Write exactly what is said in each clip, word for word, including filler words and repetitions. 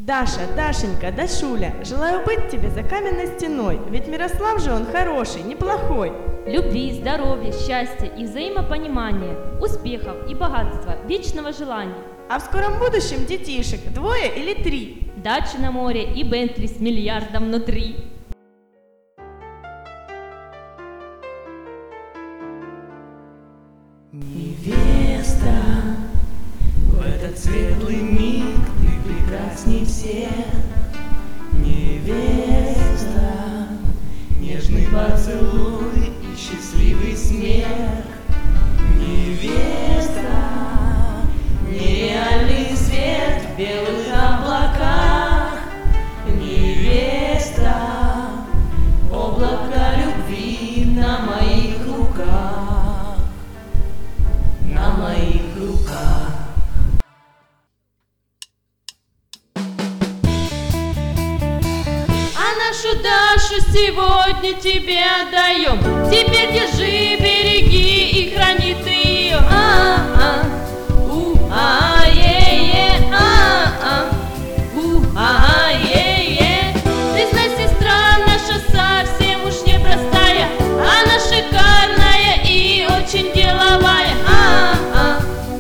Даша, Дашенька, Дашуля, желаю быть тебе за каменной стеной, ведь Мирослав же он хороший, неплохой. Любви, здоровья, счастья и взаимопонимания, успехов и богатства, вечного желания. А в скором будущем детишек двое или три. Дачи на море и Бентли с миллиардом внутри. Невеста, в этот светлый миг ты прекрасней всех. Невеста, нежный поцелуй и счастливый смех. Невеста, нереальный свет в белых облаках. Невеста, облако любви на моих руках, на моих руках. А нашу Дашу сегодня тебе отдаем. Теперь держи, береги и храни ты ее. А-а, у-а-е-е, а-а, у-а-е-е. Признай, сестра наша совсем уж непростая, она шикарная и очень деловая. А-а,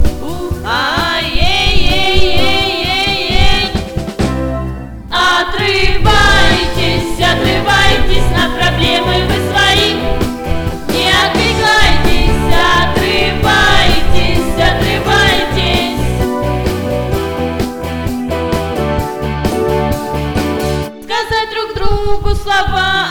у-а-е-е-е-е-е. Отрывайтесь, отрывайтесь на проблемы вы свои. Не отвлекайтесь, отрывайтесь, отрывайтесь. Сказать друг другу слова